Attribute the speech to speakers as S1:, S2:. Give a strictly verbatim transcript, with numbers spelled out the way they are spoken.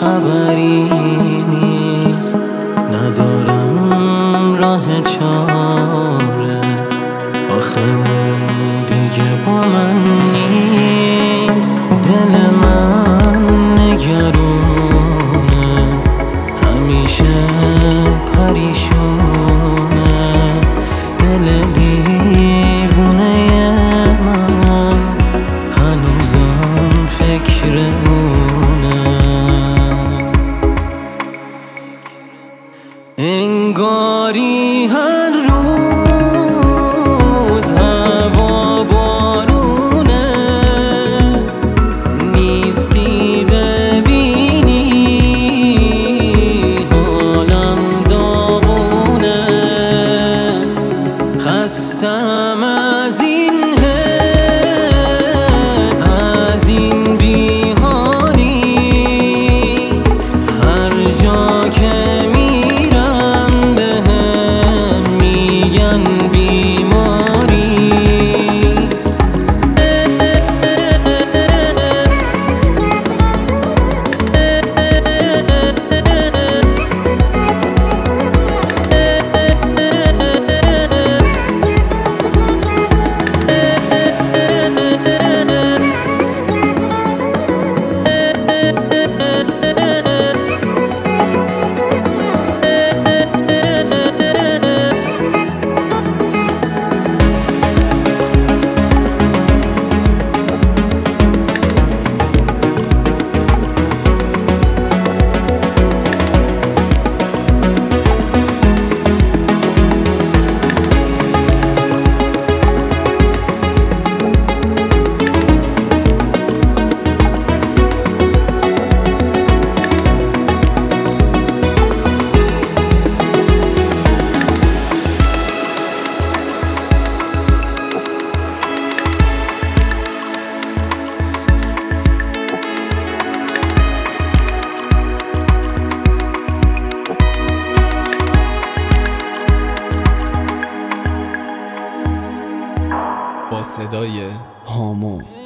S1: خبری نیست، ندارم راه چاره. آخه اون دیگه با من نیست. دل من نگرونه، همیشه پریشونه. دل دیوونه من هنوزم فکر اونه. انگاری هر روز هوا بارونه، نیستی ببینی حالم داغونه. خستم از این حس، از این بی‌حالی. هر جا که میرم بهم میگن بیماری.
S2: با صدای هامون.